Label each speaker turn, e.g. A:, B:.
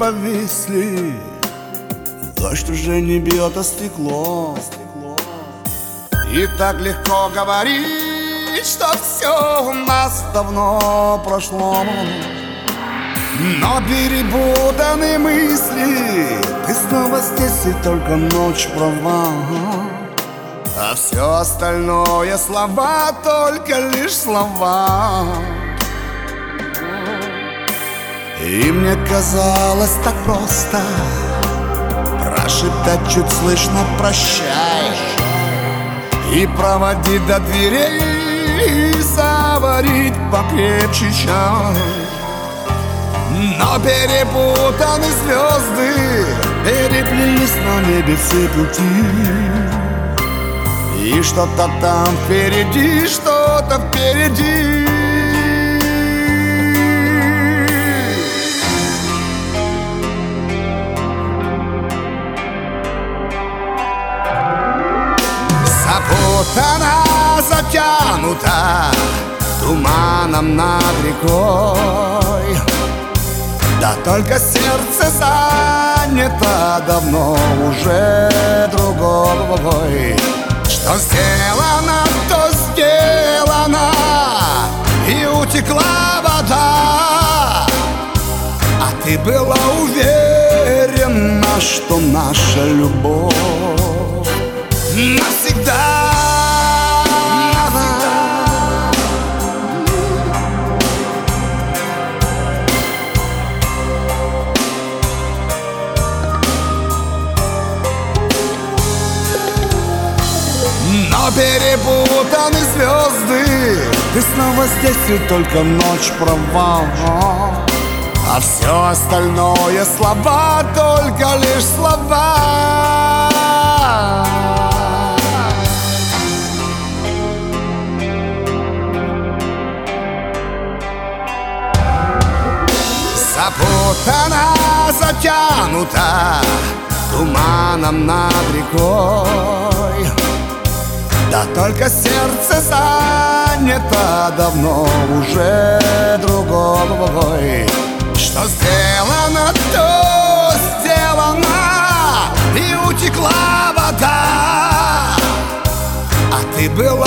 A: повисли, дождь уже не бьет о стекло. И так легко говорить, что все у нас давно прошло. Но перепутаны мысли, ты снова здесь и только ночь права. А все остальное слова, только лишь слова. И мне казалось так просто прошептать чуть слышно прощай и проводить до дверей, и заварить покрепче чай. Но перепутаны звезды, переплелись на небе все пути. И что-то там впереди, что-то впереди. Запутана, затянута туманом над рекой. Да только сердце занято давно уже другой. Что сделано, то сделано, и утекла вода. А ты была уверена, что наша любовь навсегда. Но перепутаны звезды, ты снова здесь и только ночь права. А все остальное слова, только лишь слова. Запутана, затянута туманом над рекой. Да только сердце занято давно уже другой. Что сделано, то сделано, и утекла вода. А ты была